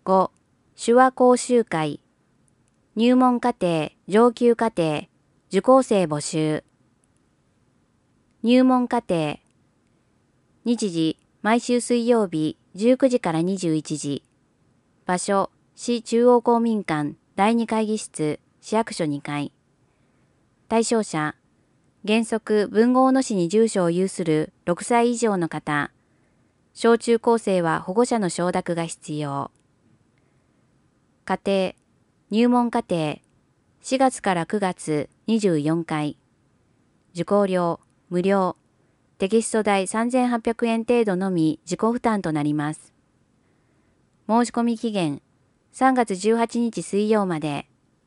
5、手話講習会。入門課程、上級課程、受講生募集。入門課程。日時、毎週水曜日19時から21時。場所、市中央公民館第2会議室、市役所2階。対象者、原則文豪野市に住所を有する6歳以上の方。小中高生は保護者の承諾が必要。課程、入門課程、4月から9月24回。受講料、無料。テキスト代3800円程度のみ自己負担となります。申し込み期限、3月18日水曜まで。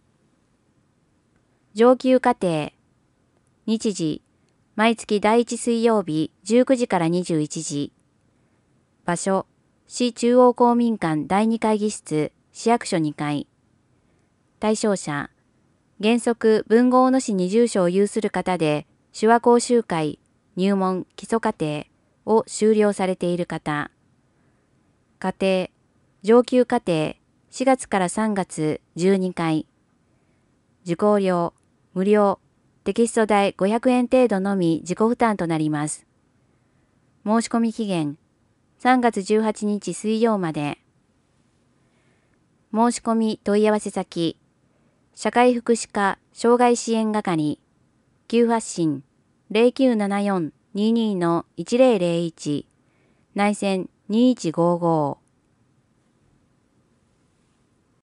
上級課程。日時、毎月第1水曜日19時から21時。場所、市中央公民館第2会議室、市役所2階。対象者、原則文豪野市に住所を有する方で、手話講習会、入門基礎課程を修了されている方。課程、上級課程、4月から3月12回。受講料、無料。テキスト代500円程度のみ自己負担となります。申し込み期限、3月18日水曜まで。申し込み問い合わせ先、社会福祉課障害支援係、急発進 0974-22-1001、内線2155